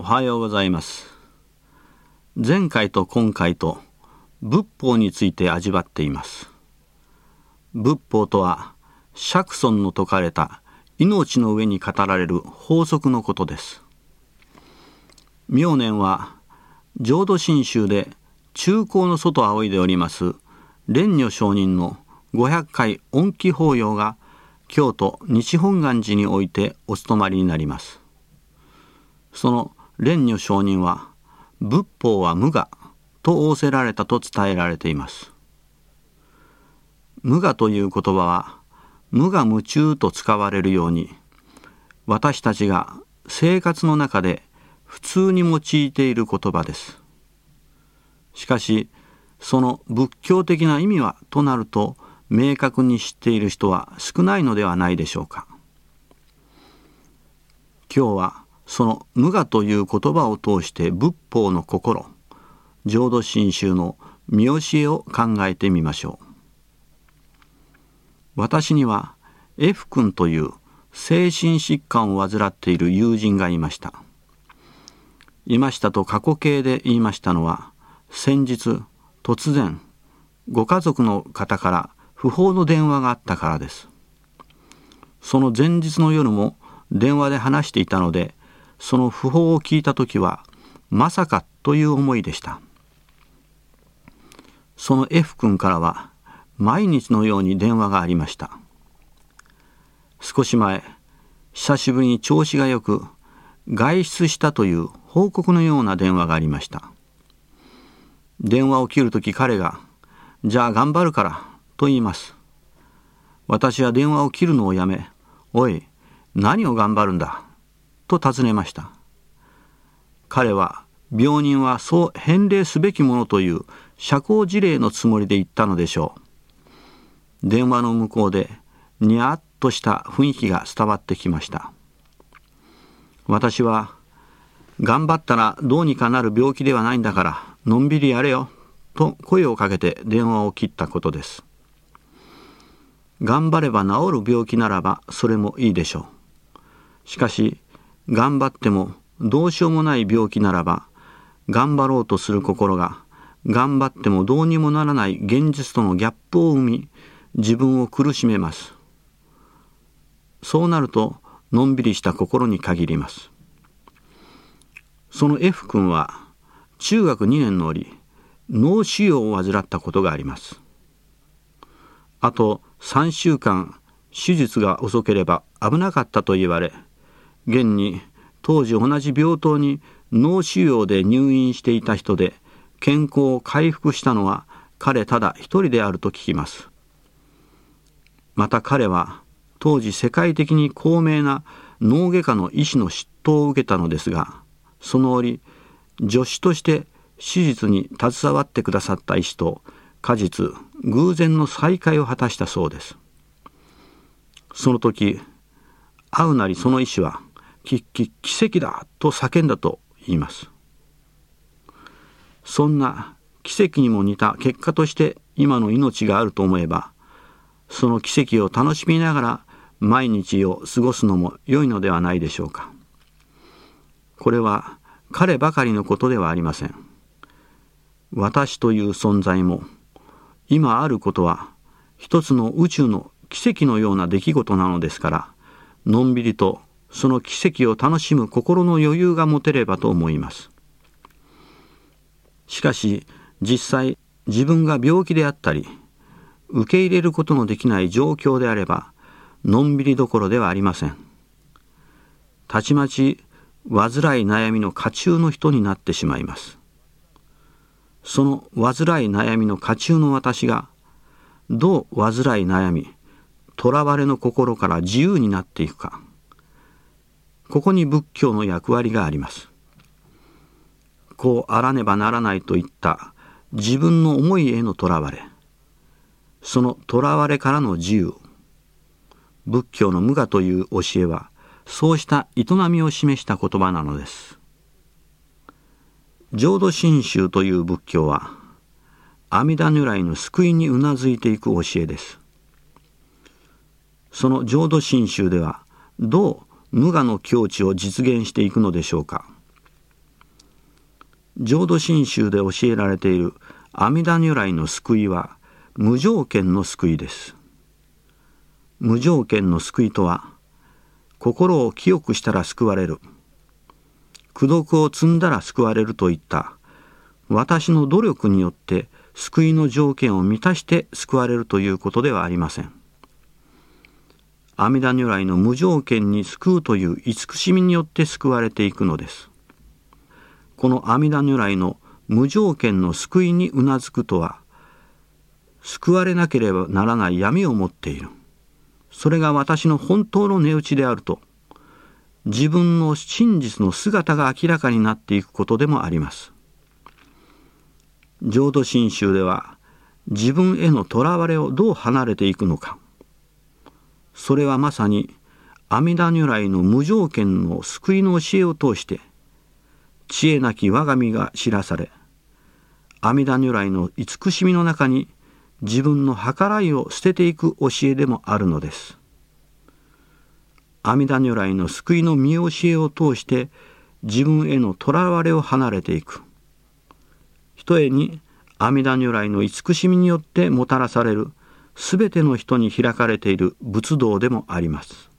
おはようございます。前回と今回と仏法について味わっています。仏法とは釈尊の説かれた命の上に語られる法則のことです。明年は浄土真宗で中興の外を仰いでおります蓮如上人の500回恩起法要が京都西本願寺においてお務まりになります。その蓮如上人は仏法は無我と仰せられたと伝えられています。無我という言葉は無我夢中と使われるように、私たちが生活の中で普通に用いている言葉です。しかしその仏教的な意味はとなると、明確に知っている人は少ないのではないでしょうか。今日はその無我という言葉を通して仏法の心、浄土真宗の見教えを考えてみましょう。私には F 君という精神疾患を患っている友人がいました。いましたと過去形で言いましたのは、先日突然ご家族の方から不法の電話があったからです。その前日の夜も電話で話していたので、その訃報を聞いたときはまさかという思いでした。その F 君からは毎日のように電話がありました。少し前、久しぶりに調子がよく外出したという報告のような電話がありました。電話を切るとき彼が、じゃあ頑張るからと言います。私は電話を切るのをやめ、おい、何を頑張るんだと尋ねました。彼は病人はそう返礼すべきものという社交辞令のつもりで言ったのでしょう。電話の向こうでにやっとした雰囲気が伝わってきました。私は、頑張ったらどうにかなる病気ではないんだからのんびりやれよと声をかけて電話を切ったことです。頑張れば治る病気ならばそれもいいでしょう。しかし頑張ってもどうしようもない病気ならば、頑張ろうとする心が頑張ってもどうにもならない現実とのギャップを生み、自分を苦しめます。そうなるとのんびりした心に限ります。その F 君は中学2年の折、脳腫瘍を患ったことがあります。あと3週間手術が遅ければ危なかったと言われ、現に当時同じ病棟に脳腫瘍で入院していた人で健康を回復したのは彼ただ一人であると聞きます。また彼は当時世界的に高名な脳外科の医師の執刀を受けたのですが、その折助手として手術に携わってくださった医師と果実偶然の再会を果たしたそうです。その時会うなりその医師は奇跡だと叫んだと言います。そんな奇跡にも似た結果として今の命があると思えば、その奇跡を楽しみながら毎日を過ごすのも良いのではないでしょうか。これは彼ばかりのことではありません。私という存在も今あることは一つの宇宙の奇跡のような出来事なのですから、のんびりとその奇跡を楽しむ心の余裕が持てればと思います。しかし実際自分が病気であったり受け入れることのできない状況であれば、のんびりどころではありません。たちまち患い悩みの渦中の人になってしまいます。その患い悩みの渦中の私がどう患い悩み囚われの心から自由になっていくか、ここに仏教の役割があります。こうあらねばならないといった自分の思いへの囚われ、その囚われからの自由、仏教の無我という教えはそうした営みを示した言葉なのです。浄土真宗という仏教は阿弥陀如来の救いにうなずいていく教えです。その浄土真宗ではどう無我の境地を実現していくのでしょうか。 浄土真宗で教えられている阿弥陀如来の救いは無条件の救いです。無条件の救いとは、心を清くしたら救われる、功徳を積んだら救われるといった私の努力によって救いの条件を満たして救われるということではありません。阿弥陀如来の無条件に救うという慈しみによって救われていくのです。この阿弥陀如来の無条件の救いにうなずくとは、救われなければならない闇を持っている、それが私の本当の値打ちであると、自分の真実の姿が明らかになっていくことでもあります。浄土真宗では、自分へのとらわれをどう離れていくのか、それはまさに阿弥陀如来の無条件の救いの教えを通して、知恵なき我が身が知らされ、阿弥陀如来の慈しみの中に自分の計らいを捨てていく教えでもあるのです。阿弥陀如来の救いの見教えを通して自分へのとらわれを離れていく。ひとえに阿弥陀如来の慈しみによってもたらされるすべての人に開かれている仏道でもあります。